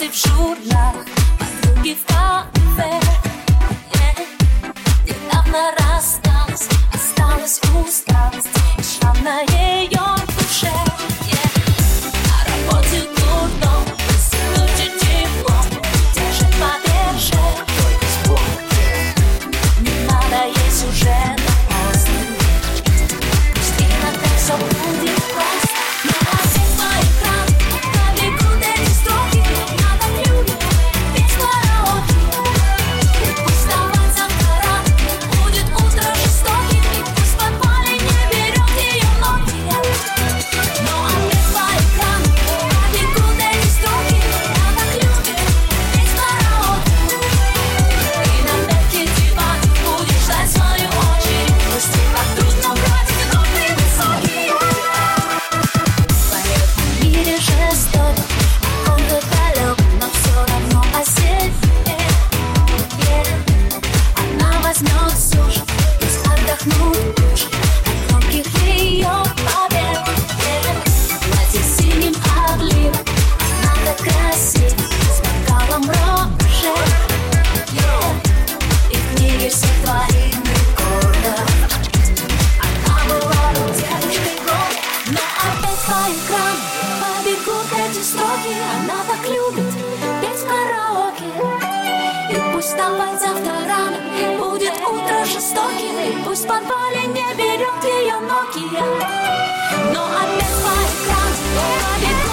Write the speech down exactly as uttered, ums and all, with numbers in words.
в журналах, подруги в кафе. Yeah. Недавно рассталась, осталась усталость и шрам на ее душе. Yeah. На работе трудно, в институте тепло, держит подержи. Не надо ей сюжет поздний, пусть иногда все будет просто. Но опять по экрану побегут эти строки. Я так люблю без караоке. И пусть вставать завтра рано, будет утро жестоким. И пусть в подвале не берет ее ноги. Но опять по экрану побегут эти строки. Я так люблю без караоке. И на мягкий диван будешь ждать свою очередь. Пусть и так трудно брать, но ты высокий. Поет в мире жестокий, он-то далек, но все равно о себе. Yeah. Она возьмет суши, пусть отдохнуть души от громких ее побед. Yeah. Платье синим отливом, она так красива, с бокалом роже. Yeah. И в книге всех твоих рекордов она была бы девушкой года. Но опять по экрану побегут эти строки. Она так любит петь в караоке. И пусть вставать завтра рано, будет утро жестоким. И пусть в подвале не берет ее Nokia. Но опять по экрану побегут